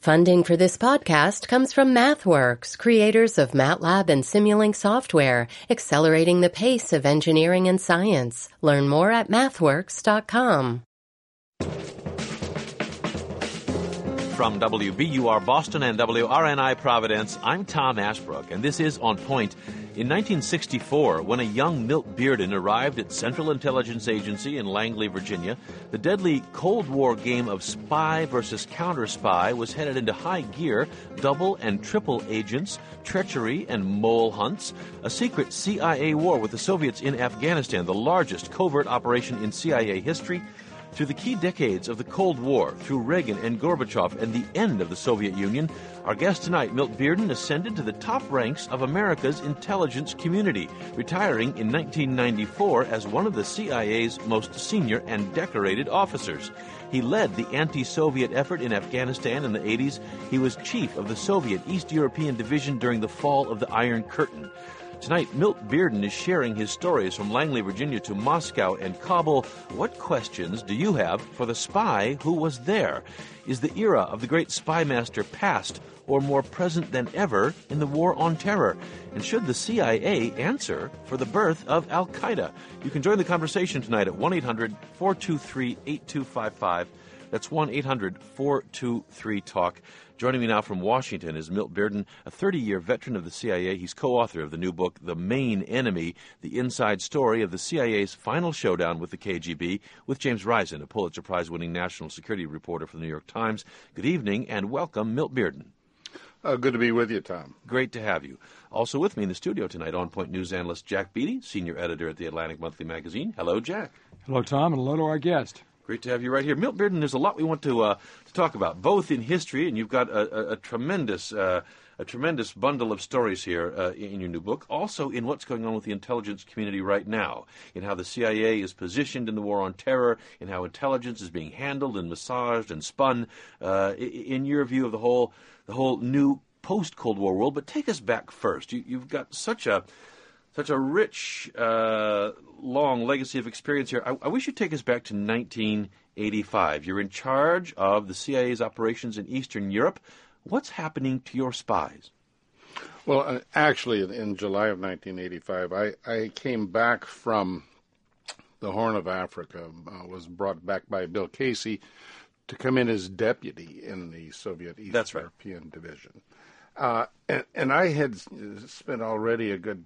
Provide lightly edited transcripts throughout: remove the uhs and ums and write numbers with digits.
Funding for this podcast comes from MathWorks, creators of MATLAB and Simulink software, accelerating the pace of engineering and science. Learn more at mathworks.com. From WBUR Boston and WRNI Providence, I'm Tom Ashbrook, and this is On Point. In 1964, when a young Milt Bearden arrived at Central Intelligence Agency in Langley, Virginia, the deadly Cold War game of spy versus counter-spy was headed into high gear, double and triple agents, treachery and mole hunts, a secret CIA war with the Soviets in Afghanistan, the largest covert operation in CIA history. Through the key decades of the Cold War, through Reagan and Gorbachev and the end of the Soviet Union, our guest tonight, Milt Bearden, ascended to the top ranks of America's intelligence community, retiring in 1994 as one of the CIA's most senior and decorated officers. He led the anti-Soviet effort in Afghanistan in the 80s. He was chief of the Soviet East European Division during the fall of the Iron Curtain. Tonight, Milt Bearden is sharing his stories from Langley, Virginia to Moscow and Kabul. What questions do you have for the spy who was there? Is the era of the great spy master past or more present than ever in the war on terror? And should the CIA answer for the birth of Al-Qaeda? You can join the conversation tonight at 1-800-423-8255. That's 1-800-423-TALK. Joining me now from Washington is Milt Bearden, a 30-year veteran of the CIA. He's co-author of the new book, The Main Enemy, the inside story of the CIA's final showdown with the KGB, with James Risen, a Pulitzer Prize-winning national security reporter for the New York Times. Good evening, and welcome, Milt Bearden. Good to be with you, Tom. Great to have you. Also with me in the studio tonight, On Point News analyst Jack Beatty, senior editor at the Atlantic Monthly magazine. Hello, Jack. Hello, Tom, and hello to our guest. Great to have you right here. Milt Bearden, there's a lot we want to talk about, both in history, and you've got a tremendous bundle of stories here in your new book, also in what's going on with the intelligence community right now, in how the CIA is positioned in the war on terror, in how intelligence is being handled and massaged and spun, in your view of the whole new post-Cold War world. But take us back first. You've got such a rich, long legacy of experience here. I wish you'd take us back to 1985. You're in charge of the CIA's operations in Eastern Europe. What's happening to your spies? Well, actually, in July of 1985, I came back from the Horn of Africa, was brought back by Bill Casey to come in as deputy in the Soviet East European Division. And I had spent already a good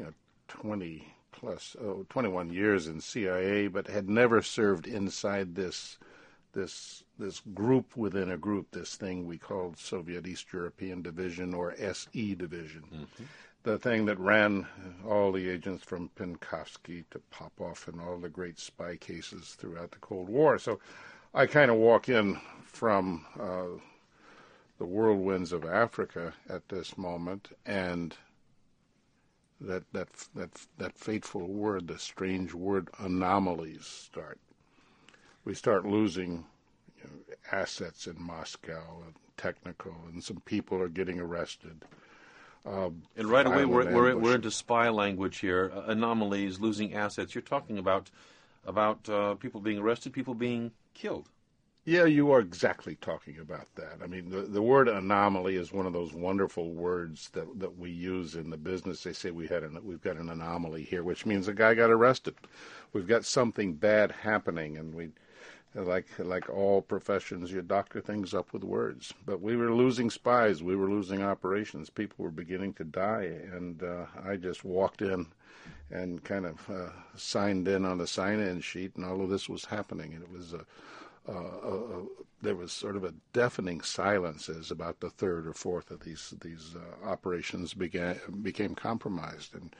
21 years in CIA, but had never served inside this group within a group, this thing we called Soviet East European Division, or SE Division. Mm-hmm. The thing that ran all the agents from Penkovsky to Popov and all the great spy cases throughout the Cold War. So I kind of walk in from the whirlwinds of Africa at this moment, and that fateful word, the strange word, anomalies start. We start losing assets in Moscow, and technical, and some people are getting arrested. And right away, we're into spy language here. Anomalies, losing assets. You're talking about people being arrested, people being killed. Yeah, you are exactly talking about that. I mean, the word anomaly is one of those wonderful words that we use in the business. They say we've got an anomaly here, which means a guy got arrested. We've got something bad happening, and we, like all professions, you doctor things up with words. But we were losing spies. We were losing operations. People were beginning to die, and I just walked in and kind of signed in on the sign-in sheet, and all of this was happening, and it was there was sort of a deafening silence as about the third or fourth of these operations became compromised, and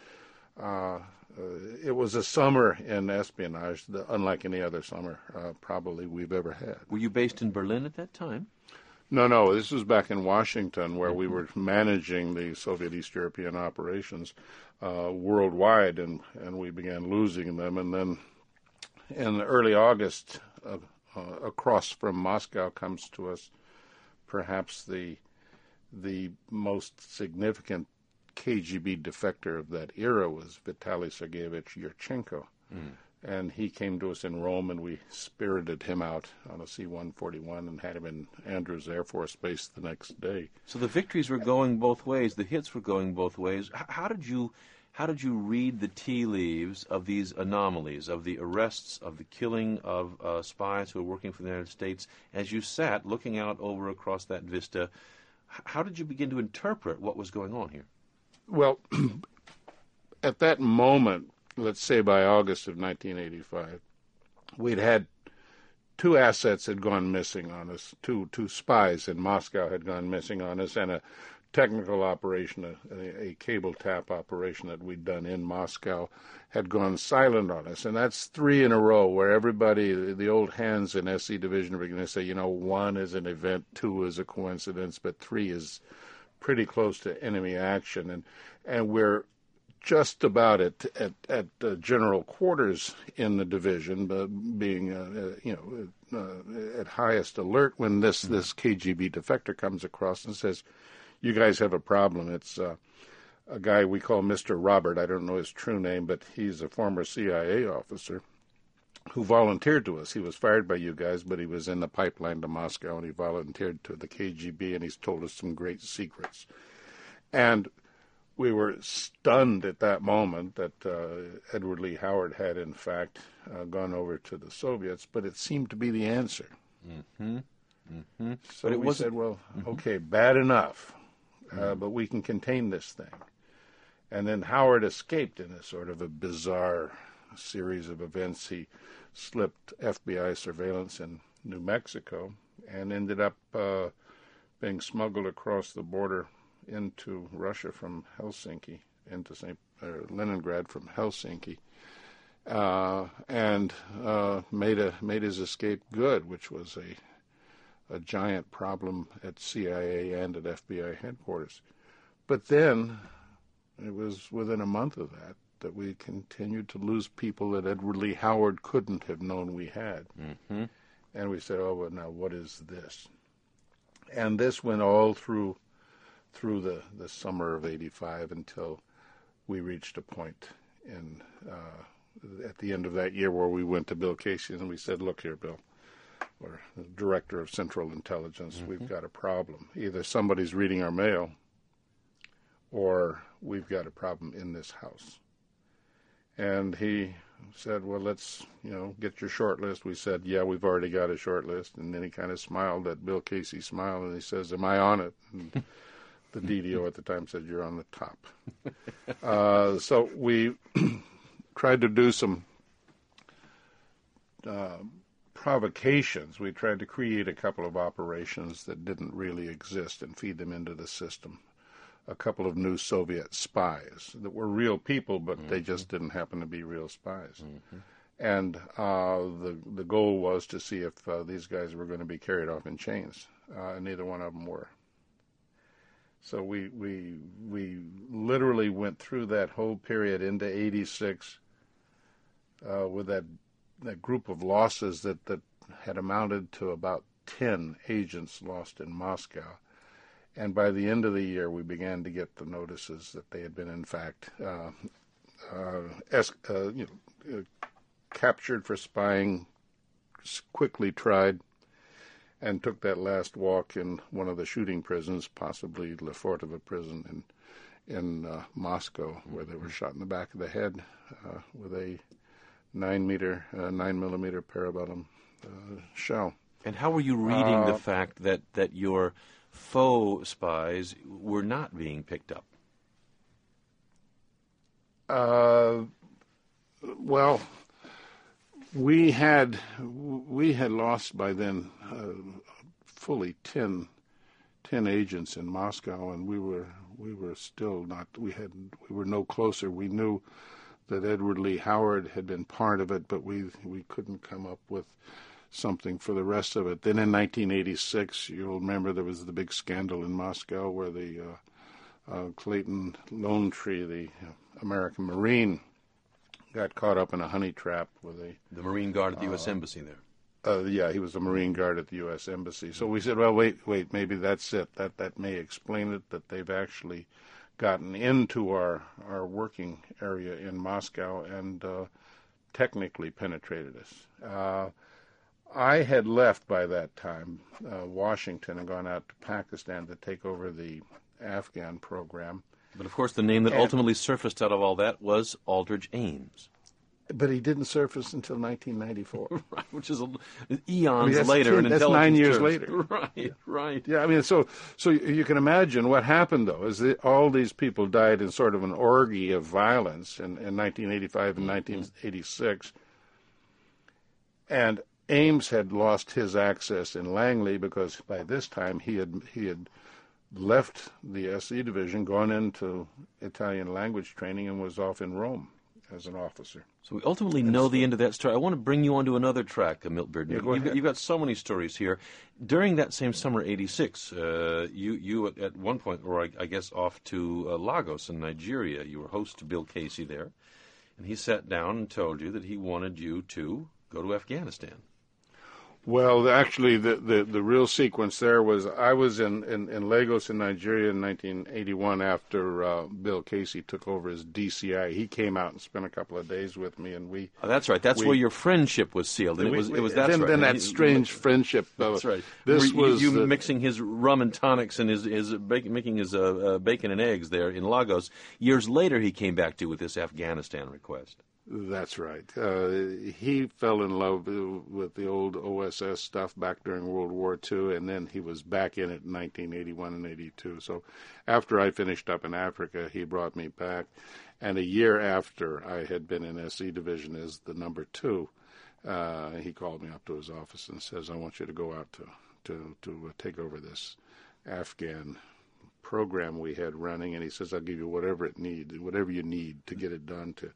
it was a summer in espionage, unlike any other summer probably we've ever had. Were you based in Berlin at that time? No, this was back in Washington, where we were managing the Soviet East European operations worldwide, and we began losing them, and then in early August across from Moscow comes to us perhaps the most significant KGB defector of that era was Vitaly Sergeyevich Yurchenko. And he came to us in Rome, and we spirited him out on a C-141 and had him in Andrews Air Force Base the next day. So the victories were going both ways. The hits were going both ways. How did you read the tea leaves of these anomalies, of the arrests, of the killing of spies who were working for the United States, as you sat looking out over across that vista? How did you begin to interpret what was going on here? Well, at that moment, let's say by August of 1985, we'd had two assets had gone missing on us, two spies in Moscow had gone missing on us, and a technical operation, a cable tap operation that we'd done in Moscow had gone silent on us. And that's three in a row where everybody, the old hands in SC Division, are going to say, one is an event, two is a coincidence, but three is pretty close to enemy action. And we're just about at general quarters in the division, being at highest alert when this KGB defector comes across and says, "You guys have a problem." It's a guy we call Mr. Robert. I don't know his true name, but he's a former CIA officer who volunteered to us. He was fired by you guys, but he was in the pipeline to Moscow, and he volunteered to the KGB, and he's told us some great secrets. And we were stunned at that moment that Edward Lee Howard had, in fact, gone over to the Soviets, but it seemed to be the answer. Mm-hmm. Mm-hmm. So but we said, well, okay, bad enough, but we can contain this thing. And then Howard escaped in a sort of a bizarre series of events. He slipped FBI surveillance in New Mexico and ended up being smuggled across the border into Russia from Helsinki, into Leningrad from Helsinki, and made his escape good, which was a giant problem at CIA and at FBI headquarters. But then, it was within a month of that we continued to lose people that Edward Lee Howard couldn't have known we had. Mm-hmm. And we said, oh, well, now what is this? And this went all through the summer of '85 until we reached a point at the end of that year where we went to Bill Casey and we said, look here, Bill, we're the director of Central Intelligence. Mm-hmm. We've got a problem. Either somebody's reading our mail or we've got a problem in this house. And he said, well, let's, get your short list. We said, yeah, we've already got a short list. And then he kind of smiled, that Bill Casey smile, and he says, am I on it? And the DDO at the time said, you're on the top. So we tried to do some provocations. We tried to create a couple of operations that didn't really exist and feed them into the system. A couple of new Soviet spies that were real people, but mm-hmm. they just didn't happen to be real spies. Mm-hmm. And the goal was to see if these guys were going to be carried off in chains. And neither one of them were. So we literally went through that whole period into '86 with that group of losses that had amounted to about 10 agents lost in Moscow. And by the end of the year, we began to get the notices that they had been, in fact, captured for spying, quickly tried, and took that last walk in one of the shooting prisons, possibly Lefortovo prison in Moscow, where they were shot in the back of the head with a 9mm parabellum shell. And how were you reading the fact that your faux spies were not being picked up? Well, we had lost by then fully 10 agents in Moscow, and we were still not. We were no closer. We knew that Edward Lee Howard had been part of it, but we couldn't come up with something for the rest of it. Then in 1986, you'll remember there was the big scandal in Moscow where the Clayton Lone Tree, the American Marine, got caught up in a honey trap with the Marine Guard at the U.S. Embassy there. Yeah, he was a Marine Guard at the U.S. Embassy. So we said, well, wait, maybe that's it. That may explain it, that they've actually gotten into our working area in Moscow and technically penetrated us. I had left by that time Washington and gone out to Pakistan to take over the Afghan program. But, of course, the name that ultimately surfaced out of all that was Aldrich Ames. But he didn't surface until 1994. Right, which is eons later. That's 9 years later. Right. Yeah, I mean, so you can imagine what happened, though, is that all these people died in sort of an orgy of violence in 1985 and 1986. And Ames had lost his access in Langley because by this time he had left the SE division, gone into Italian language training, and was off in Rome as an officer. So we ultimately know the end of that story. I want to bring you onto another track, Milt Bearden. You've got so many stories here. During that same summer, '86, you at one point, or I guess off to Lagos in Nigeria, you were host to Bill Casey there, and he sat down and told you that he wanted you to go to Afghanistan. Well, actually, the real sequence there was I was in Lagos in Nigeria in 1981 after Bill Casey took over as DCI. He came out and spent a couple of days with me, and we. Oh, that's right. That's where your friendship was sealed. And it was that's right. Then that strange friendship. That's right. This was you mixing his rum and tonics and making his bacon and eggs there in Lagos. Years later, he came back to you with this Afghanistan request. That's right. He fell in love with the old OSS stuff back during World War II, and then he was back in it in 1981 and 82. So after I finished up in Africa, he brought me back. And a year after I had been in SE Division as the number 2, he called me up to his office and says, I want you to go out to take over this Afghan program we had running. And he says, I'll give you whatever you need to get it done to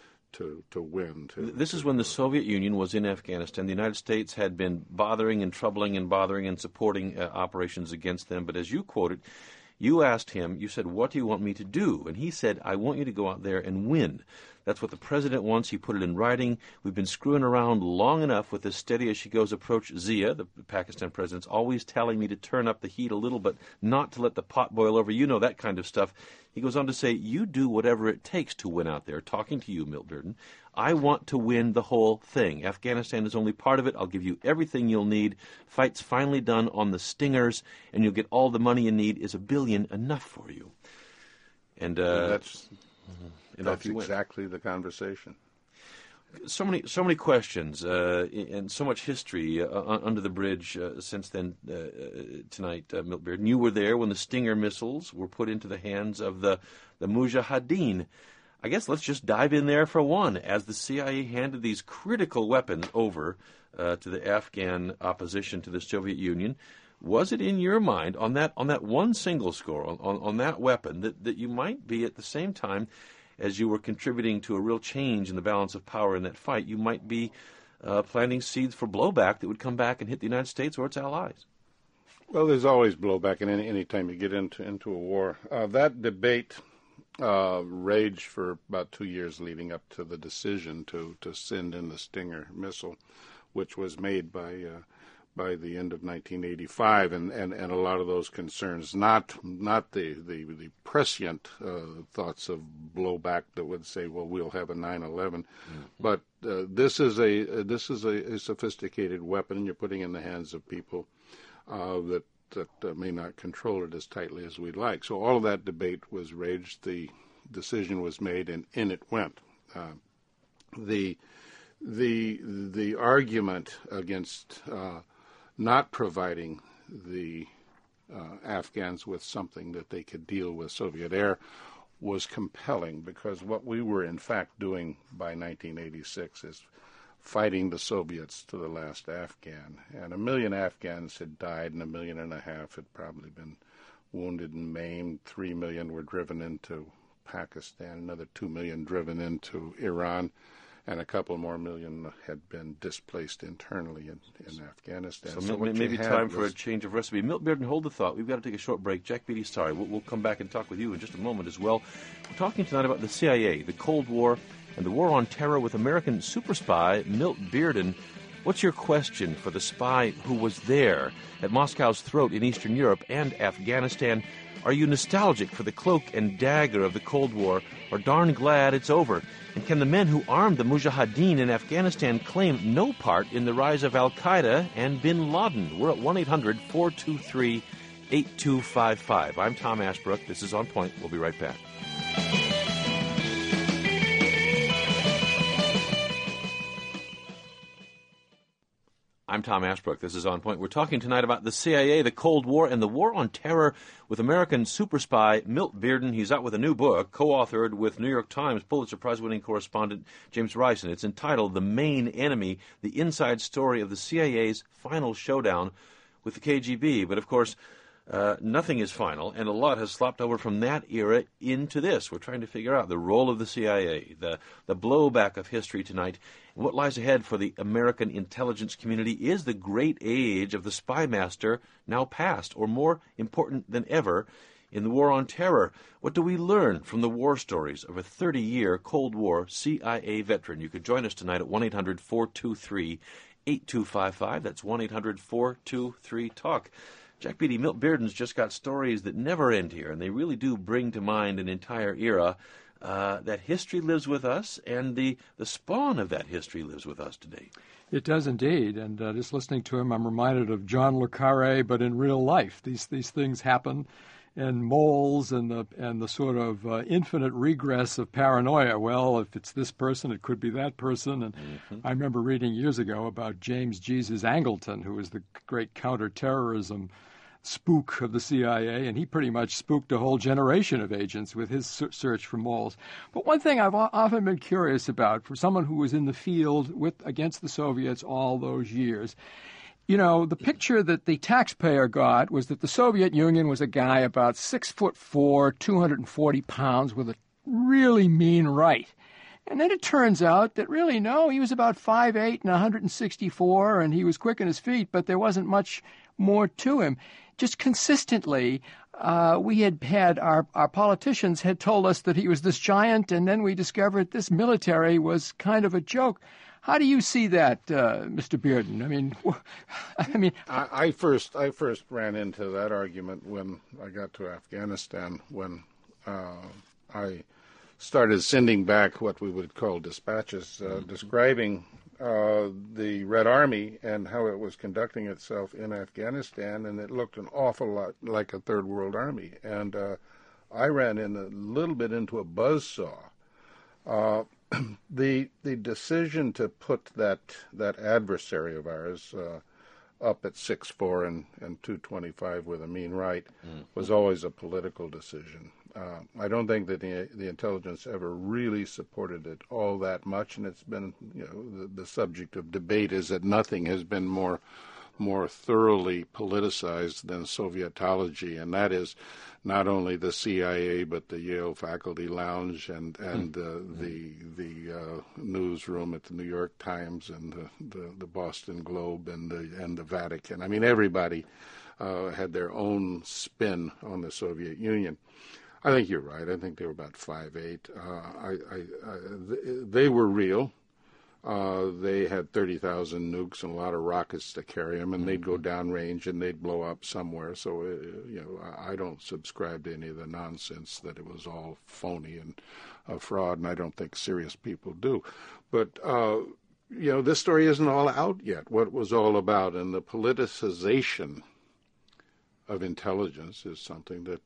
win. This is when the Soviet Union was in Afghanistan. The United States had been bothering and troubling and supporting operations against them. But as you quoted, you asked him, you said, what do you want me to do? And he said, I want you to go out there and win. That's what the president wants. He put it in writing. We've been screwing around long enough with this steady-as-she-goes approach. Zia, the Pakistan president's always telling me to turn up the heat a little, but not to let the pot boil over. You know that kind of stuff. He goes on to say, you do whatever it takes to win out there. Talking to you, Milt Bearden. I want to win the whole thing. Afghanistan is only part of it. I'll give you everything you'll need. Fight's finally done on the Stingers, and you'll get all the money you need. Is $1 billion enough for you? And that's exactly the conversation. So many questions and so much history under the bridge since then tonight, Milt Bearden. You were there when the Stinger missiles were put into the hands of the Mujahideen. I guess let's just dive in there for one. As the CIA handed these critical weapons over to the Afghan opposition to the Soviet Union, was it in your mind on that one single score, on that weapon, that you might be at the same time as you were contributing to a real change in the balance of power in that fight, you might be planting seeds for blowback that would come back and hit the United States or its allies? Well, there's always blowback in any time you get into a war. That debate raged for about 2 years leading up to the decision to send in the Stinger missile, which was made by the end of 1985, and a lot of those concerns, not the prescient thoughts of blowback that would say, well, we'll have a 9/11, but this is a sophisticated weapon you're putting in the hands of people that may not control it as tightly as we'd like. So all of that debate was raged. The decision was made, and in it went. The argument against not providing the Afghans with something that they could deal with Soviet air was compelling, because what we were in fact doing by 1986 is fighting the Soviets to the last Afghan. And 1 million Afghans had died, and 1.5 million had probably been wounded and maimed. 3 million were driven into Pakistan, another 2 million driven into Iran, and a couple more million had been displaced internally in Afghanistan. So maybe time for a change of recipe. Milt Bearden, hold the thought. We've got to take a short break. Jack Beatty, sorry. We'll come back and talk with you in just a moment as well. We're talking tonight about the CIA, the Cold War, and the war on terror with American super spy Milt Bearden. What's your question for the spy who was there at Moscow's throat in Eastern Europe and Afghanistan? Are you nostalgic for the cloak and dagger of the Cold War, or darn glad it's over? And can the men who armed the Mujahideen in Afghanistan claim no part in the rise of Al-Qaeda and bin Laden? We're at 1-800-423-8255. I'm Tom Ashbrook. This is On Point. We'll be right back. I'm Tom Ashbrook. This is On Point. We're talking tonight about the CIA, the Cold War, and the War on Terror with American super spy Milt Bearden. He's out with a new book, co-authored with New York Times Pulitzer Prize-winning correspondent James Rice, and it's entitled The Main Enemy, the Inside Story of the CIA's Final Showdown with the KGB. But, of course, nothing is final, and a lot has slopped over from that era into this. We're trying to figure out the role of the CIA, the blowback of history tonight. What lies ahead for the American intelligence community is the great age of the spy master now past, or more important than ever, in the War on Terror. What do we learn from the war stories of a 30-year Cold War CIA veteran? You could join us tonight at 1-800-423-8255. That's 1-800-423-TALK. Jack Beatty, Milt Bearden's just got stories that never end here, and they really do bring to mind an entire era. That history lives with us, and the spawn of that history lives with us today. It does indeed, and just listening to him, I'm reminded of John le Carré, but in real life. These things happen, and moles and the sort of infinite regress of paranoia. Well, if it's this person, it could be that person. And I remember reading years ago about James Jesus Angleton, who was the great counterterrorism spook of the CIA, and he pretty much spooked a whole generation of agents with his search for moles. But one thing I've often been curious about, for someone who was in the field against the Soviets all those years, you know, the picture that the taxpayer got was that the Soviet Union was a guy about 6'4", 240 pounds with a really mean right. And then it turns out that really, no, he was about 5'8" and 164, and he was quick on his feet, but there wasn't much more to him. Just consistently, we had our politicians had told us that he was this giant, and then we discovered this military was kind of a joke. How do you see that, Mr. Bearden? I first ran into that argument when I got to Afghanistan, when I started sending back what we would call dispatches describing the Red Army and how it was conducting itself in Afghanistan, and it looked an awful lot like a Third World Army. And I ran in a little bit into a buzzsaw. The decision to put that adversary of ours up at 6'4" and 225 with a mean right was always a political decision. I don't think that the intelligence ever really supported it all that much, and it's been, the subject of debate is that nothing has been more thoroughly politicized than Sovietology, and that is not only the CIA but the Yale Faculty Lounge and the newsroom at the New York Times and the Boston Globe and the Vatican. I mean, everybody had their own spin on the Soviet Union. I think you're right. I think they were about 5'8". They were real. They had 30,000 nukes and a lot of rockets to carry them, and they'd go downrange and they'd blow up somewhere. So, I don't subscribe to any of the nonsense that it was all phony and a fraud, and I don't think serious people do. But, this story isn't all out yet, what it was all about, and the politicization of intelligence is something that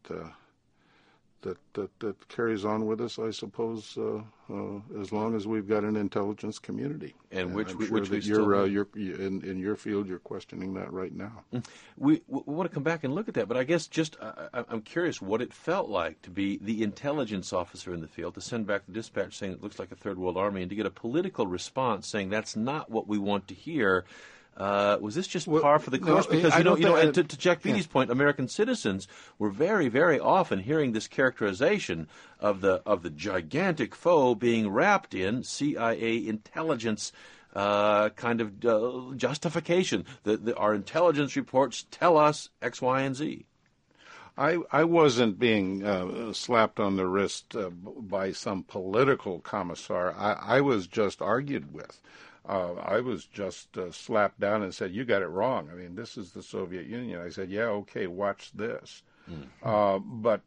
carries on with us, I suppose, as long as we've got an intelligence community. And which we still in your field, you're questioning that right now. We want to come back and look at that, but I guess I'm curious what it felt like to be the intelligence officer in the field, to send back the dispatch saying it looks like a Third World Army, and to get a political response saying that's not what we want to hear. Was this just par for the course? Because to Jack Beatty's point, American citizens were very, very often hearing this characterization of the gigantic foe being wrapped in CIA intelligence kind of justification. Our intelligence reports tell us X, Y, and Z. I wasn't being slapped on the wrist by some political commissar. I was just argued with. I was just slapped down and said, "You got it wrong. I mean, this is the Soviet Union." I said, "Yeah, okay, watch this." But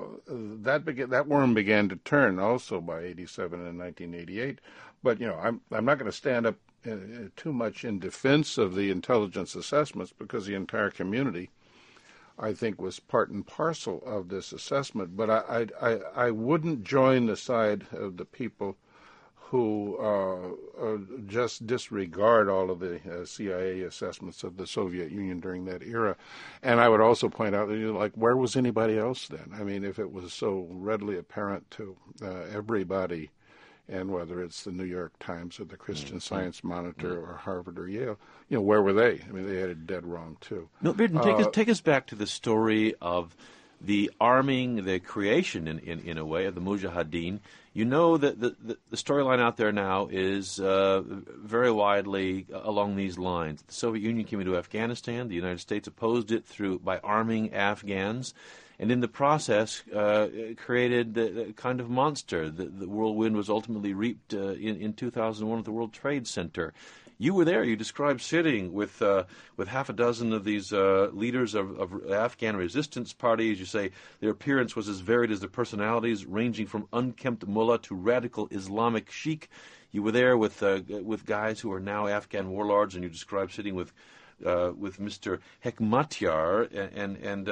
that worm began to turn also by 87 and 1988. But I'm not going to stand up too much in defense of the intelligence assessments, because the entire community, I think, was part and parcel of this assessment. But I wouldn't join the side of the people who just disregard all of the CIA assessments of the Soviet Union during that era. And I would also point out, where was anybody else then? I mean, if it was so readily apparent to everybody, and whether it's the New York Times or the Christian Science Monitor or Harvard or Yale, where were they? I mean, they had it dead wrong, too. Milt Bearden, take us back to the story of the arming, the creation, in a way, of the Mujahideen. You know that the storyline out there now is very widely along these lines. The Soviet Union came into Afghanistan. The United States opposed it by arming Afghans, and in the process created the kind of monster. The whirlwind was ultimately reaped in 2001 at the World Trade Center. You were there. You described sitting with half a dozen of these leaders of Afghan resistance parties. You say their appearance was as varied as their personalities, ranging from unkempt mullah to radical Islamic sheikh. You were there with guys who are now Afghan warlords, and you described sitting with Mr. Hekmatyar and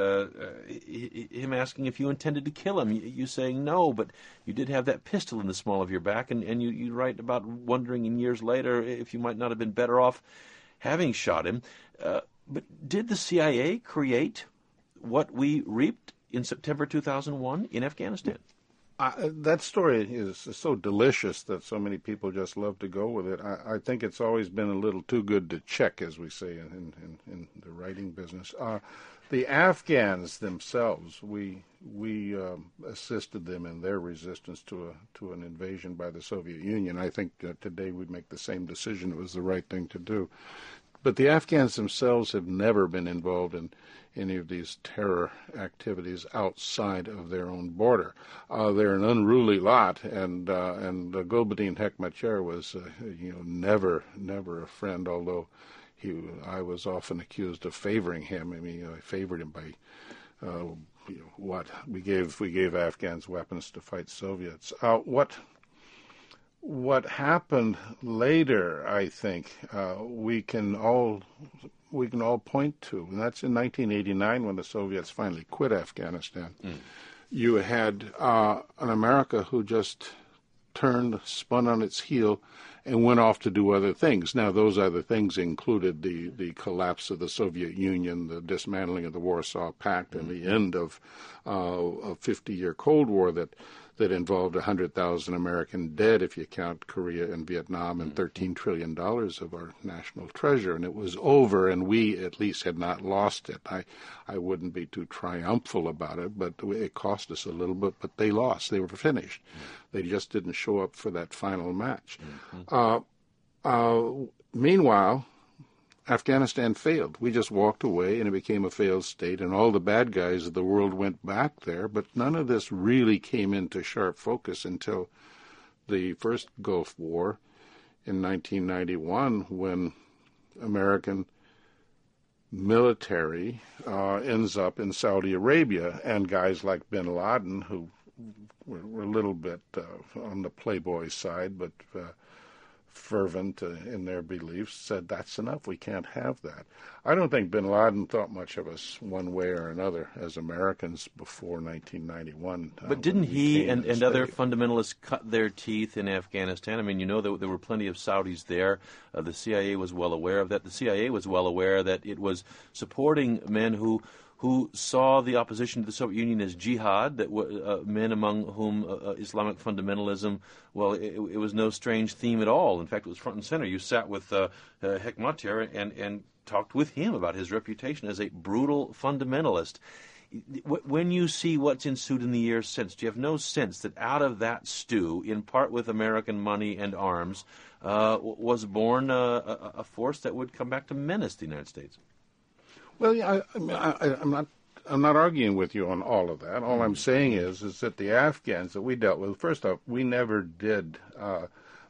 him asking if you intended to kill him. You saying no, but you did have that pistol in the small of your back, and you write about wondering in years later if you might not have been better off having shot him. But did the CIA create what we reaped in September 2001 in Afghanistan? That story is so delicious that so many people just love to go with it. I think it's always been a little too good to check, as we say in the writing business. The Afghans themselves, we assisted them in their resistance to an invasion by the Soviet Union. I think today we'd make the same decision. It was the right thing to do. But the Afghans themselves have never been involved in any of these terror activities outside of their own border. They're an unruly lot, and Gulbuddin Hekmatyar was, never a friend. Although I was often accused of favoring him. I mean, I favored him by what we gave Afghans weapons to fight Soviets. What happened later, I think, we can all point to, and that's in 1989 when the Soviets finally quit Afghanistan. You had an America who just spun on its heel, and went off to do other things. Now, those other things included the collapse of the Soviet Union, the dismantling of the Warsaw Pact, and the end of a 50-year Cold War that involved 100,000 American dead, if you count Korea and Vietnam, and $13 trillion of our national treasure. And it was over, and we at least had not lost it. I wouldn't be too triumphal about it, but it cost us a little bit. But they lost. They were finished. They just didn't show up for that final match. Meanwhile, Afghanistan failed. We just walked away, and it became a failed state, and all the bad guys of the world went back there. But none of this really came into sharp focus until the first Gulf War in 1991, when American military ends up in Saudi Arabia, and guys like bin Laden, who were a little bit on the playboy side, but fervent in their beliefs, said that's enough. We can't have that. I don't think bin Laden thought much of us one way or another as Americans before 1991. But didn't he and other fundamentalists cut their teeth in Afghanistan? I mean, you know, there were plenty of Saudis there. The CIA was well aware of that. The CIA was well aware that it was supporting men who saw the opposition to the Soviet Union as jihad, that men among whom Islamic fundamentalism, well, it was no strange theme at all. In fact, it was front and center. You sat with Hekmatyar and talked with him about his reputation as a brutal fundamentalist. When you see what's ensued in the years since, do you have no sense that out of that stew, in part with American money and arms, was born a force that would come back to menace the United States? Well, yeah, I'm not arguing with you on all of that. All I'm saying is that the Afghans that we dealt with, first off, we never did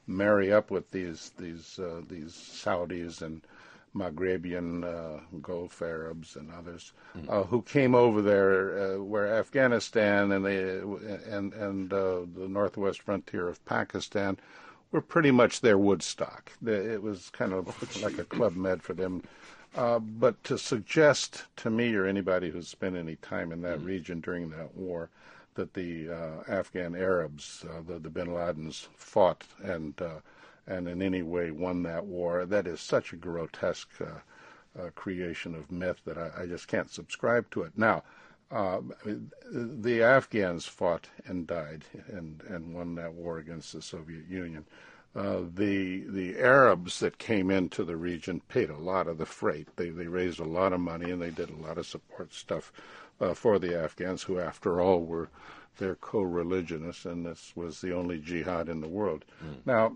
marry up with these Saudis and Maghrebian Gulf Arabs and others who came over there, where Afghanistan and the northwest frontier of Pakistan were pretty much their Woodstock. It was kind of like a Club Med for them. But to suggest to me or anybody who's spent any time in that region during that war that the Afghan Arabs, the bin Ladens, fought and in any way won that war, that is such a grotesque creation of myth that I just can't subscribe to it. Now, the Afghans fought and died and won that war against the Soviet Union. The Arabs that came into the region paid a lot of the freight. They raised a lot of money and they did a lot of support stuff for the Afghans, who, after all, were their co-religionists, and this was the only jihad in the world. Now,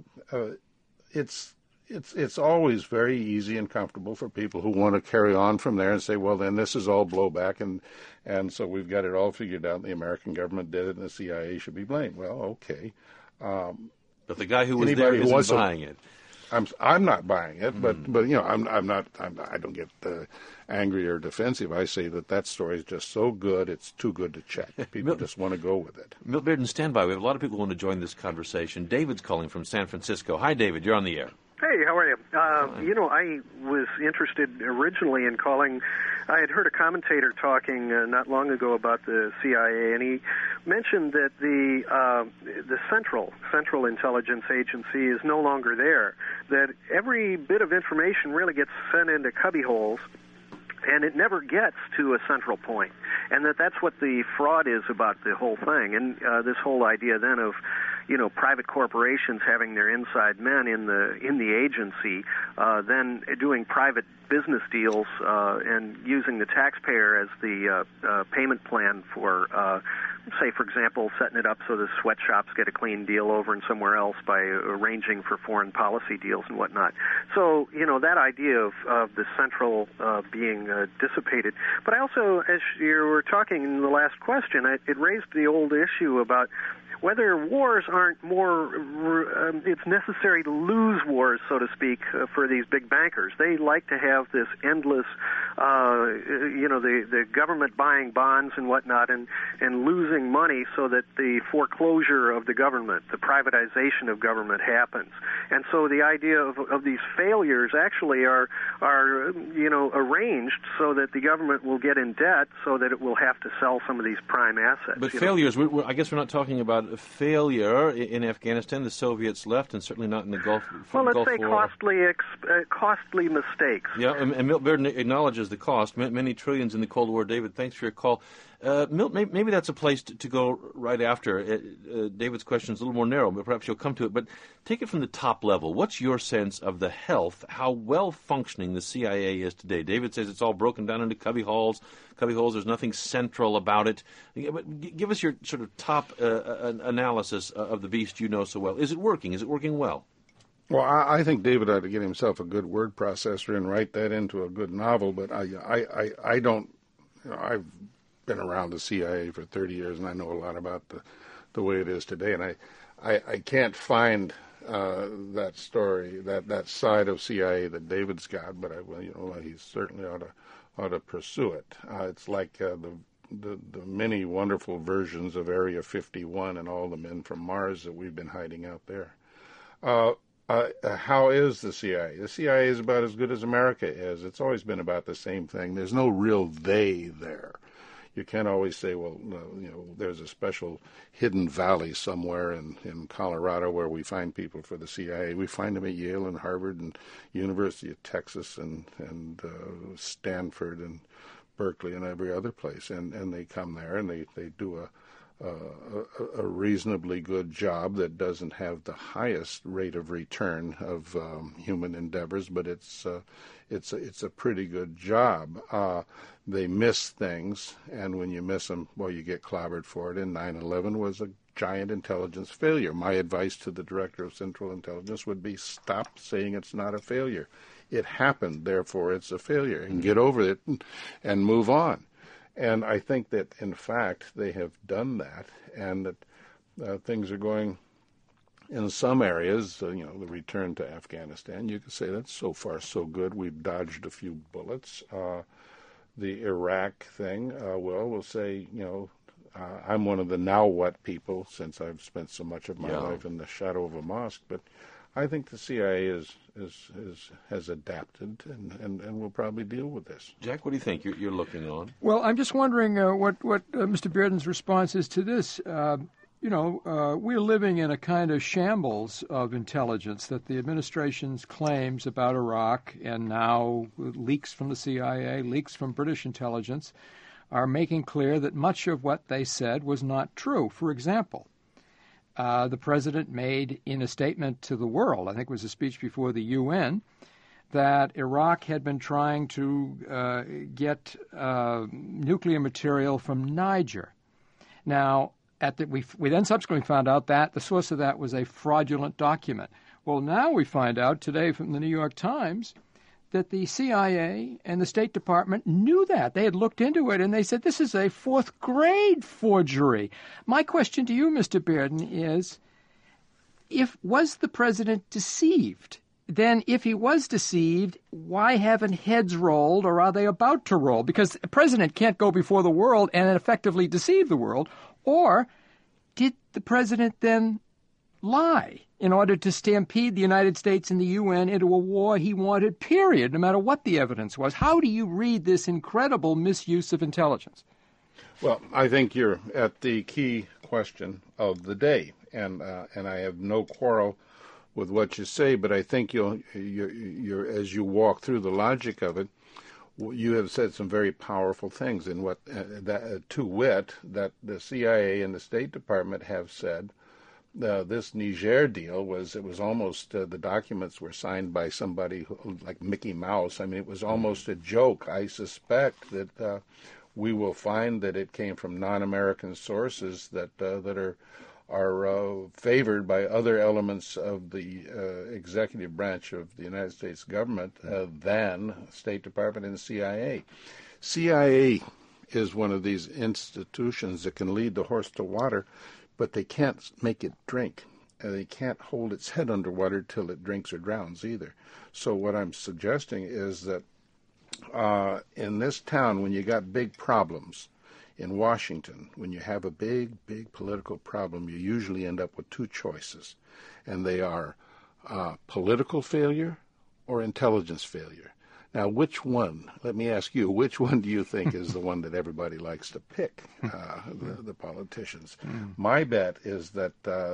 it's always very easy and comfortable for people who want to carry on from there and say, well, then this is all blowback, and so we've got it all figured out, and the American government did it, and the CIA should be blamed. Well, okay. But the guy who was there isn't buying it. I'm not buying it, but I don't get angry or defensive. I say that story is just so good, it's too good to check. People just want to go with it. Milt Bearden, stand by. We have a lot of people who want to join this conversation. David's calling from San Francisco. Hi, David. You're on the air. Hey, how are you? I was interested originally in calling. I had heard a commentator talking not long ago about the CIA, and he mentioned that the Central Intelligence Agency is no longer there, that every bit of information really gets sent into cubbyholes, and it never gets to a central point, and that's what the fraud is about the whole thing. And this whole idea then of private corporations having their inside men in the agency, then doing private business deals and using the taxpayer as the payment plan for, say, for example, setting it up so the sweatshops get a clean deal over and somewhere else by arranging for foreign policy deals and whatnot. So, that idea of the central being dissipated. But I also, as you were talking in the last question, it raised the old issue about whether wars aren't more, it's necessary to lose wars, so to speak, for these big bankers. They like to have this endless, the government buying bonds and whatnot and losing money so that the foreclosure of the government, the privatization of government happens. And so the idea of these failures actually are arranged so that the government will get in debt so that it will have to sell some of these prime assets. But failures, I guess we're not talking about a failure in Afghanistan. The Soviets left, and certainly not in the Gulf War. Well, let's say costly mistakes. Yeah, and Milt Bearden acknowledges the cost, many trillions in the Cold War. David, thanks for your call. Milt, maybe that's a place to go right after. David's question is a little more narrow, but perhaps you'll come to it. But take it from the top level. What's your sense of the health, how well-functioning the CIA is today? David says it's all broken down into cubbyholes. There's nothing central about it. Give us your sort of top analysis of the beast you know so well. Is it working? Is it working well? Well, I think David ought to get himself a good word processor and write that into a good novel, but I don't, I've been around the CIA for 30 years, and I know a lot about the way it is today, and I can't find that story, that side of CIA that David's got, but he certainly ought to pursue it. It's like the many wonderful versions of Area 51 and all the men from Mars that we've been hiding out there. How is the CIA? The CIA is about as good as America is. It's always been about the same thing. There's no real they there. You can't always say, well, there's a special hidden valley somewhere in Colorado where we find people for the CIA. We find them at Yale and Harvard and University of Texas and Stanford and Berkeley and every other place. And they come there and they do a reasonably good job that doesn't have the highest rate of return of human endeavors, but it's a pretty good job. They miss things, and when you miss them, well, you get clobbered for it. And 9/11 was a giant intelligence failure. My advice to the director of Central Intelligence would be stop saying it's not a failure. It happened, therefore it's a failure, and get over it and move on. And I think that, in fact, they have done that, and that things are going in some areas, the return to Afghanistan, you could say that's so far so good. We've dodged a few bullets. The Iraq thing, we'll say, I'm one of the now what people since I've spent so much of my life in the shadow of a mosque, but I think the CIA has adapted and will probably deal with this. Jack, what do you think? You're looking on. Well, I'm just wondering what Mr. Bearden's response is to this. We're living in a kind of shambles of intelligence that the administration's claims about Iraq and now leaks from the CIA, leaks from British intelligence, are making clear that much of what they said was not true. For example, the president made in a statement to the world, I think it was a speech before the UN, that Iraq had been trying to get nuclear material from Niger. Now, we then subsequently found out that the source of that was a fraudulent document. Well, now we find out today from the New York Times that the CIA and the State Department knew that. They had looked into it, and they said, this is a fourth-grade forgery. My question to you, Mr. Bearden, is, was the president deceived? Then if he was deceived, why haven't heads rolled, or are they about to roll? Because the president can't go before the world and effectively deceive the world. Or did the president then lie in order to stampede the United States and the UN into a war he wanted, period, no matter what the evidence was? How do you read this incredible misuse of intelligence? Well, I think you're at the key question of the day, and I have no quarrel with what you say, but I think you're as you walk through the logic of it, you have said some very powerful things, in what to wit that the CIA and the State Department have said. This Niger deal was almost the documents were signed by somebody like Mickey Mouse. I mean, it was almost a joke. I suspect that we will find that it came from non-American sources that are favored by other elements of the executive branch of the United States government than State Department and CIA. CIA is one of these institutions that can lead the horse to water, but they can't make it drink. They can't hold its head underwater till it drinks or drowns either. So what I'm suggesting is that in this town, when you got big problems, in Washington, when you have a big political problem, you usually end up with two choices, and they are political failure or intelligence failure. Now, which one, let me ask you, which one do you think is the one that everybody likes to pick, the politicians? My bet is that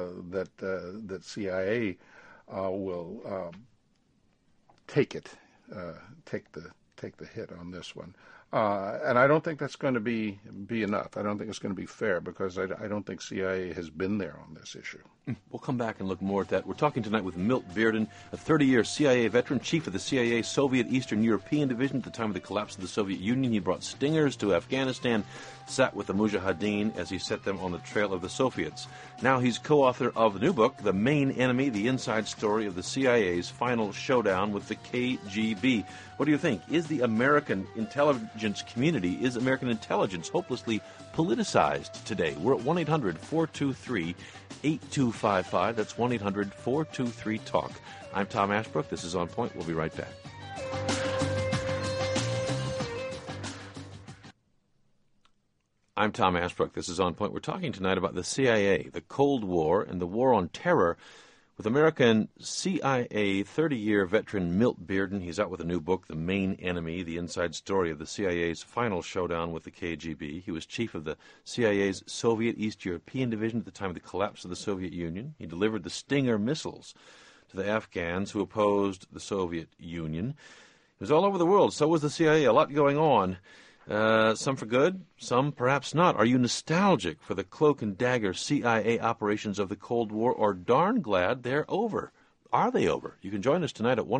CIA will take the hit on this one. And I don't think that's going to be enough. I don't think it's going to be fair, because I don't think CIA has been there on this issue. We'll come back and look more at that. We're talking tonight with Milt Bearden, a 30-year CIA veteran, chief of the CIA Soviet Eastern European Division at the time of the collapse of the Soviet Union. He brought stingers to Afghanistan, sat with the Mujahideen as he set them on the trail of the Soviets. Now he's co-author of the new book, The Main Enemy, the inside story of the CIA's final showdown with the KGB. What do you think? Is the American intelligence community, is American intelligence hopelessly politicized today? We're at 1-800-423-8255. That's 1-800-423-TALK. I'm Tom Ashbrook. This is On Point. We'll be right back. I'm Tom Ashbrook. This is On Point. We're talking tonight about the CIA, the Cold War, and the war on terror with American CIA 30-year veteran Milt Bearden. He's out with a new book, The Main Enemy, the inside story of the CIA's final showdown with the KGB. He was chief of the CIA's Soviet East European Division at the time of the collapse of the Soviet Union. He delivered the Stinger missiles to the Afghans who opposed the Soviet Union. It was all over the world. So was the CIA. A lot going on. Some for good, some perhaps not. Are you nostalgic for the cloak and dagger CIA operations of the Cold War, or darn glad they're over? Are they over? You can join us tonight at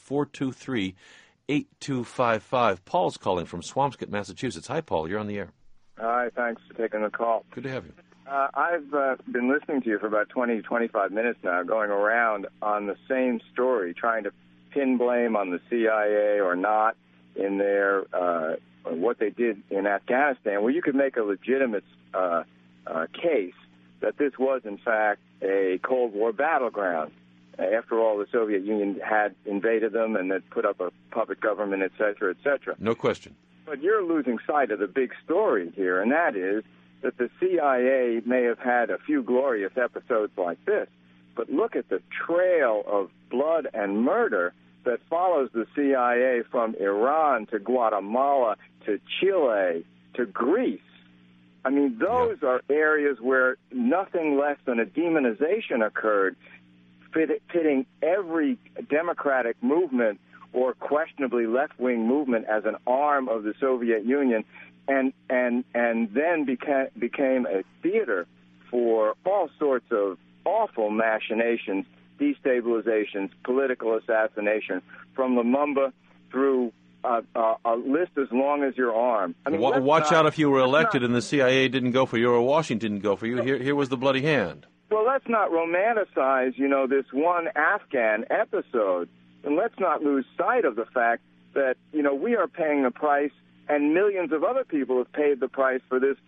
1-800-423-8255. Paul's calling from Swampscott, Massachusetts. Hi, Paul. You're on the air. Hi, thanks for taking the call. Good to have you. I've been listening to you for about 20, 25 minutes now, going around on the same story, trying to pin blame on the CIA or not in their what they did in Afghanistan, where you could make a legitimate case that this was, in fact, a Cold War battleground. After all, the Soviet Union had invaded them and had put up a puppet government, et cetera, et cetera. No question. But you're losing sight of the big story here, and that is that the CIA may have had a few glorious episodes like this, but look at the trail of blood and murder that follows the CIA from Iran to Guatemala to Chile to Greece. I mean, those are areas where nothing less than a demonization occurred, pitting every democratic movement or questionably left-wing movement as an arm of the Soviet Union, and then became a theater for all sorts of awful machinations, destabilizations, political assassination, from Lumumba through a list as long as your arm. I mean, watch out if you were elected and the CIA didn't go for you or Washington didn't go for you. Here was the bloody hand. Well, let's not romanticize, this one Afghan episode. And let's not lose sight of the fact that, we are paying the price, and millions of other people have paid the price for this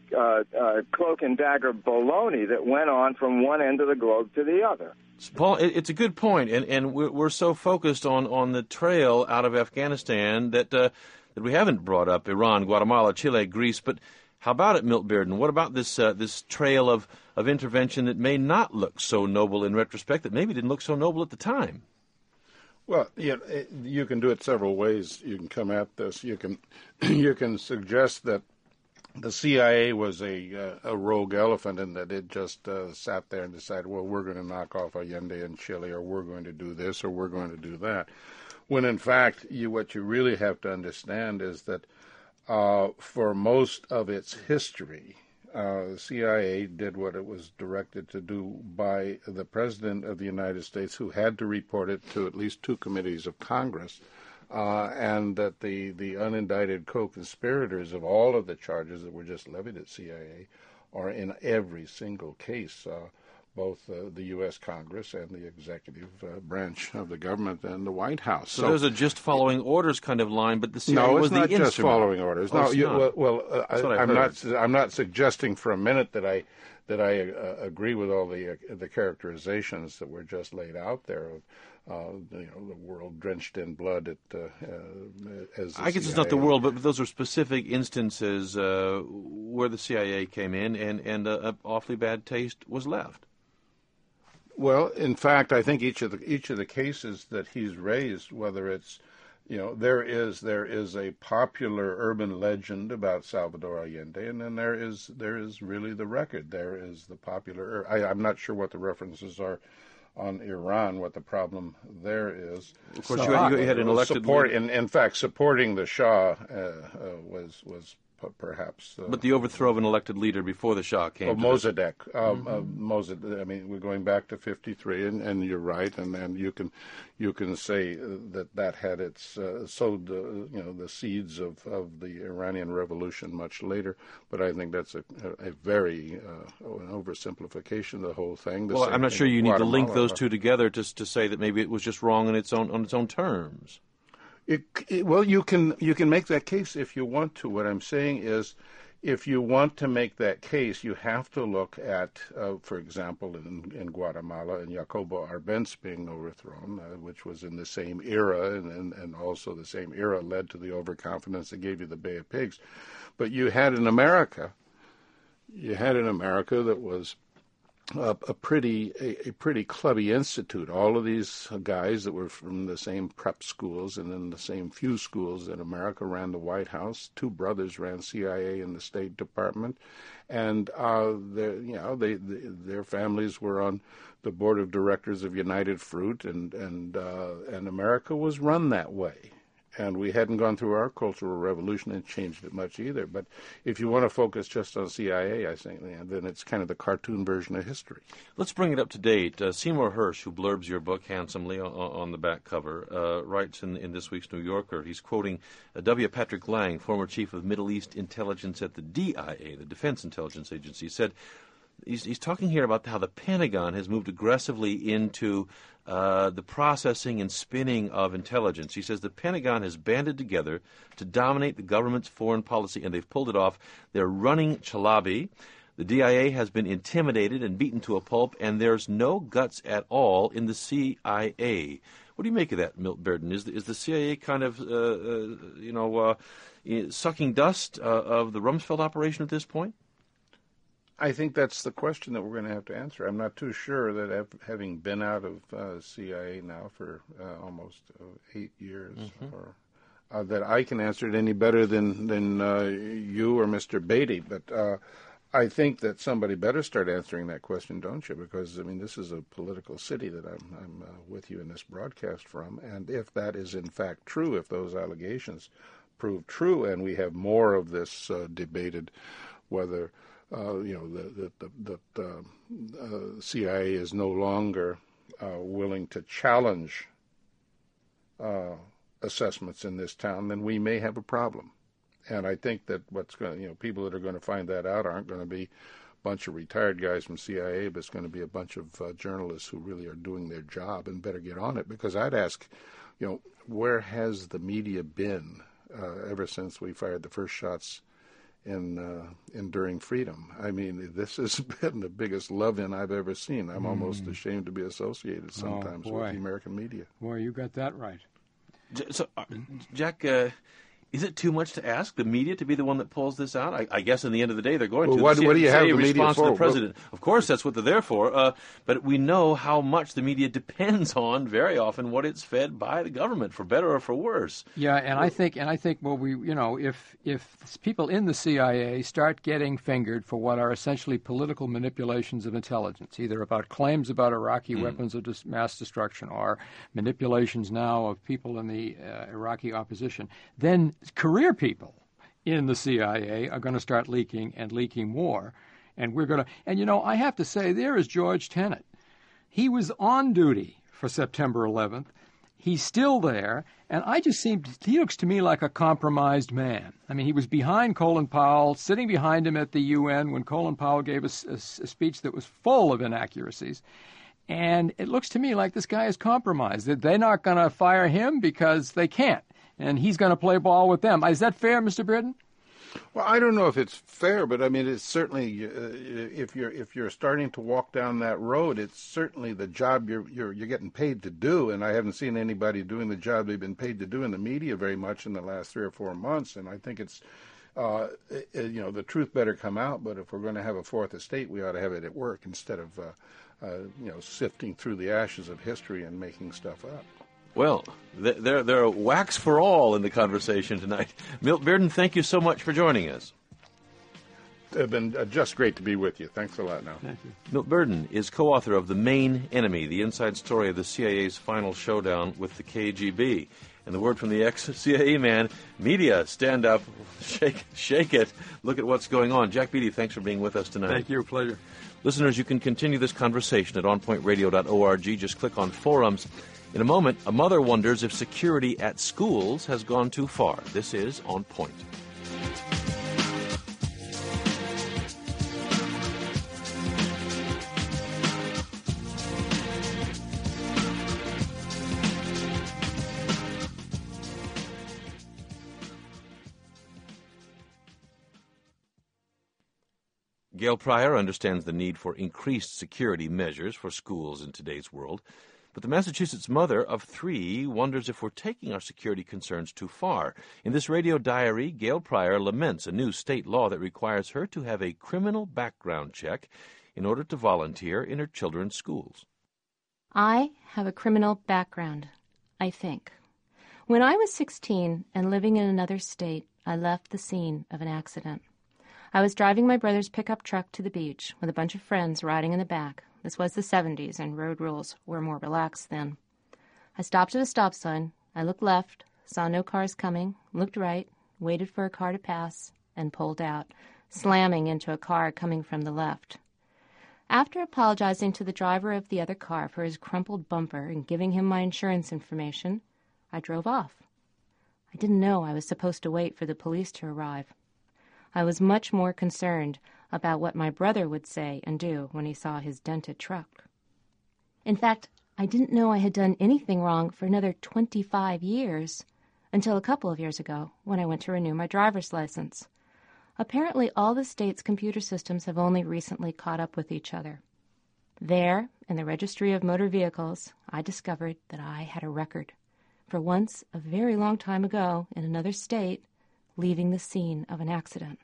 cloak and dagger baloney that went on from one end of the globe to the other. Paul, it's a good point, and we're so focused on the trail out of Afghanistan that we haven't brought up Iran, Guatemala, Chile, Greece. But how about it, Milt Bearden? What about this trail of intervention that may not look so noble in retrospect, that maybe didn't look so noble at the time? Well, you can do it several ways. You can come at this. You can suggest that the CIA was a rogue elephant and that it just sat there and decided, well, we're going to knock off Allende in Chile, or we're going to do this, or we're going to do that. When in fact, what you really have to understand is that for most of its history, the CIA did what it was directed to do by the President of the United States, who had to report it to at least two committees of Congress, and that the unindicted co-conspirators of all of the charges that were just levied at CIA are in every single case, both the U.S. Congress and the executive branch of the government and the White House. So those are just following orders kind of line, but the CIA was the instrument. No, it's not just following orders. I'm not suggesting for a minute that I agree with all the characterizations that were just laid out there of the world drenched in blood as the I guess CIA. It's not the world, but those are specific instances where the CIA came in and an awfully bad taste was left. Well, in fact, I think each of the cases that he's raised, whether it's, there is a popular urban legend about Salvador Allende, and then there is really the record. There is the popular. I'm not sure what the references are on Iran, what the problem there is. Of course, you had an elected leader. In fact, supporting the Shah was perhaps. But the overthrow of an elected leader before the Shah came. Mossadegh. Mossadegh. I mean, we're going back to '53, and you're right, and you can say that had its sowed the seeds of the Iranian Revolution much later. But I think that's a very an oversimplification of the whole thing. Well, I'm not sure you need to link those two together just to say that maybe it was just wrong on its own terms. Well, you can make that case if you want to. What I'm saying is, if you want to make that case, you have to look at, for example, in Guatemala, and Jacobo Arbenz being overthrown, which was in the same era, and also the same era led to the overconfidence that gave you the Bay of Pigs. But you had in America that was a pretty clubby institute. All of these guys that were from the same prep schools and in the same few schools in America ran the White House. Two brothers ran CIA in the State Department, and their families were on the board of directors of United Fruit, and America was run that way. And we hadn't gone through our cultural revolution and changed it much either. But if you want to focus just on CIA, I think, then it's kind of the cartoon version of history. Let's bring it up to date. Seymour Hersh, who blurbs your book handsomely on the back cover, writes in this week's New Yorker, he's quoting W. Patrick Lang, former chief of Middle East intelligence at the DIA, the Defense Intelligence Agency, said, he's talking here about how the Pentagon has moved aggressively into the processing and spinning of intelligence. He says the Pentagon has banded together to dominate the government's foreign policy, and they've pulled it off. They're running Chalabi. The DIA has been intimidated and beaten to a pulp, and there's no guts at all in the CIA. What do you make of that, Milt Bearden? Is the CIA kind of, sucking dust of the Rumsfeld operation at this point? I think that's the question that we're going to have to answer. I'm not too sure that having been out of CIA now for almost 8 years, or that I can answer it any better than you or Mr. Beatty. But I think that somebody better start answering that question, don't you? Because, I mean, this is a political city that I'm with you in this broadcast from. And if that is in fact true, if those allegations prove true, and we have more of this debated, whether the CIA is no longer willing to challenge assessments in this town, then we may have a problem. And I think that people that are going to find that out aren't going to be a bunch of retired guys from CIA, but it's going to be a bunch of journalists who really are doing their job and better get on it. Because I'd ask, where has the media been ever since we fired the first shots in Enduring Freedom? I mean, this has been the biggest love-in I've ever seen. I'm almost ashamed to be associated sometimes with the American media. Boy, you got that right. So, Jack, is it too much to ask the media to be the one that pulls this out? I guess in the end of the day they're going to. What do you have the media response for? To the president. Of course, that's what they're there for. But we know how much the media depends on very often what it's fed by the government, for better or for worse. Yeah, and I think well, if people in the CIA start getting fingered for what are essentially political manipulations of intelligence, either about claims about Iraqi weapons of mass destruction or manipulations now of people in the Iraqi opposition, then career people in the CIA are going to start leaking and leaking more. And we're going to, and I have to say, there is George Tenet. He was on duty for September 11th. He's still there, and he looks to me like a compromised man. I mean, he was behind Colin Powell, sitting behind him at the UN when Colin Powell gave a speech that was full of inaccuracies. And it looks to me like this guy is compromised, that they're not going to fire him because they can't. And he's going to play ball with them. Is that fair, Mr. Bearden? Well, I don't know if it's fair, but I mean, it's certainly if you're starting to walk down that road, it's certainly the job you're getting paid to do. And I haven't seen anybody doing the job they've been paid to do in the media very much in the last 3 or 4 months. And I think it's the truth better come out. But if we're going to have a fourth estate, we ought to have it at work instead of sifting through the ashes of history and making stuff up. Well, there are wax for all in the conversation tonight. Milt Bearden, thank you so much for joining us. It's been just great to be with you. Thanks a lot now. Thank you. Milt Bearden is co-author of The Main Enemy, the inside story of the CIA's final showdown with the KGB. And the word from the ex-CIA man, media, stand up, shake it, look at what's going on. Jack Beatty, thanks for being with us tonight. Thank you. Pleasure. Listeners, you can continue this conversation at onpointradio.org. Just click on forums. In a moment, a mother wonders if security at schools has gone too far. This is On Point. Gail Pryor understands the need for increased security measures for schools in today's world. But the Massachusetts mother of 3 wonders if we're taking our security concerns too far. In this radio diary, Gail Pryor laments a new state law that requires her to have a criminal background check in order to volunteer in her children's schools. I have a criminal background, I think. When I was 16 and living in another state, I left the scene of an accident. I was driving my brother's pickup truck to the beach with a bunch of friends riding in the back. This was the 70s, and road rules were more relaxed then. I stopped at a stop sign. I looked left, saw no cars coming, looked right, waited for a car to pass, and pulled out, slamming into a car coming from the left. After apologizing to the driver of the other car for his crumpled bumper and giving him my insurance information, I drove off. I didn't know I was supposed to wait for the police to arrive. I was much more concerned about what my brother would say and do when he saw his dented truck. In fact, I didn't know I had done anything wrong for another 25 years until a couple of years ago when I went to renew my driver's license. Apparently, all the state's computer systems have only recently caught up with each other. There, in the Registry of Motor Vehicles, I discovered that I had a record, for once, a very long time ago, in another state, leaving the scene of an accident.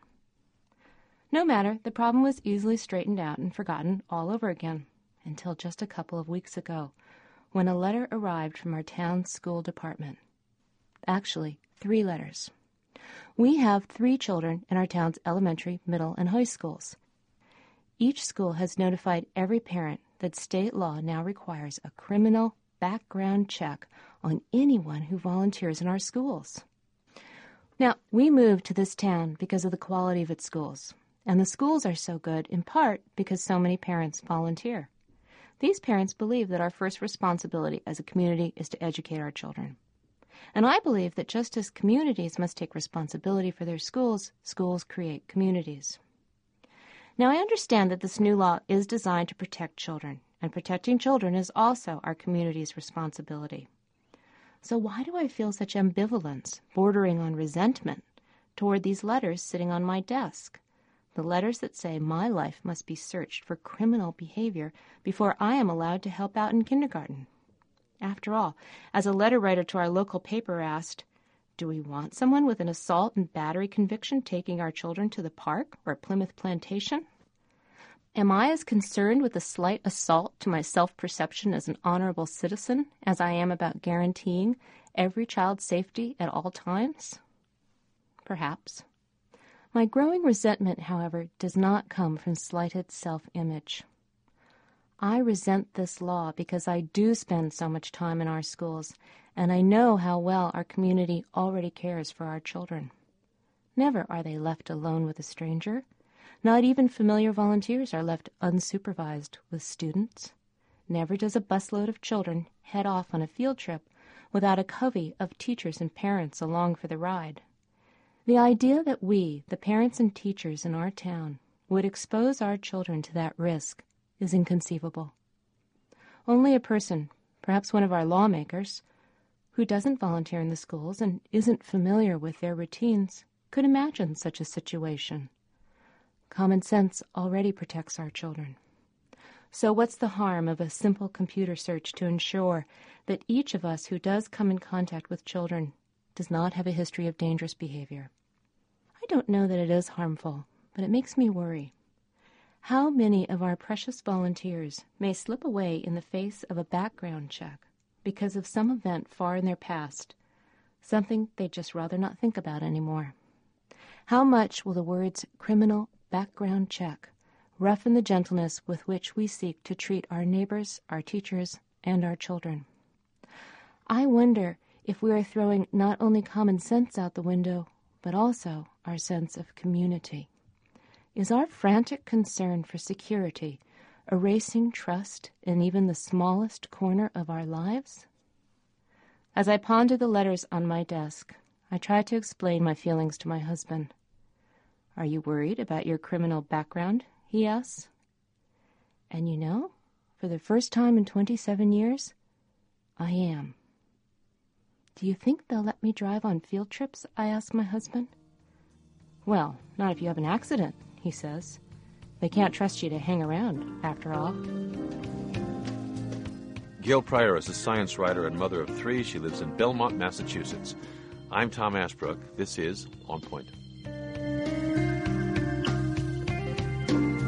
No matter, the problem was easily straightened out and forgotten all over again, until just a couple of weeks ago, when a letter arrived from our town's school department. Actually, 3 letters. We have 3 children in our town's elementary, middle, and high schools. Each school has notified every parent that state law now requires a criminal background check on anyone who volunteers in our schools. Now, we moved to this town because of the quality of its schools, and the schools are so good in part because so many parents volunteer. These parents believe that our first responsibility as a community is to educate our children. And I believe that just as communities must take responsibility for their schools, schools create communities. Now, I understand that this new law is designed to protect children, and protecting children is also our community's responsibility. So why do I feel such ambivalence, bordering on resentment, toward these letters sitting on my desk? The letters that say my life must be searched for criminal behavior before I am allowed to help out in kindergarten. After all, as a letter writer to our local paper asked, do we want someone with an assault and battery conviction taking our children to the park or Plymouth Plantation? Am I as concerned with a slight assault to my self-perception as an honorable citizen as I am about guaranteeing every child's safety at all times? Perhaps. My growing resentment, however, does not come from slighted self-image. I resent this law because I do spend so much time in our schools, and I know how well our community already cares for our children. Never are they left alone with a stranger. Not even familiar volunteers are left unsupervised with students. Never does a busload of children head off on a field trip without a covey of teachers and parents along for the ride. The idea that we, the parents and teachers in our town, would expose our children to that risk is inconceivable. Only a person, perhaps one of our lawmakers, who doesn't volunteer in the schools and isn't familiar with their routines, could imagine such a situation. Common sense already protects our children. So what's the harm of a simple computer search to ensure that each of us who does come in contact with children does not have a history of dangerous behavior? I don't know that it is harmful, but it makes me worry. How many of our precious volunteers may slip away in the face of a background check because of some event far in their past, something they'd just rather not think about anymore? How much will the words criminal background check roughen the gentleness with which we seek to treat our neighbors, our teachers, and our children? I wonder if we are throwing not only common sense out the window, but also our sense of community. Is our frantic concern for security erasing trust in even the smallest corner of our lives? As I ponder the letters on my desk, I try to explain my feelings to my husband. Are you worried about your criminal background? He asks. And you know, for the first time in 27 years, I am. Do you think they'll let me drive on field trips? I ask my husband. Well, not if you have an accident, he says. They can't trust you to hang around, after all. Gail Pryor is a science writer and mother of 3. She lives in Belmont, Massachusetts. I'm Tom Ashbrook. This is On Point.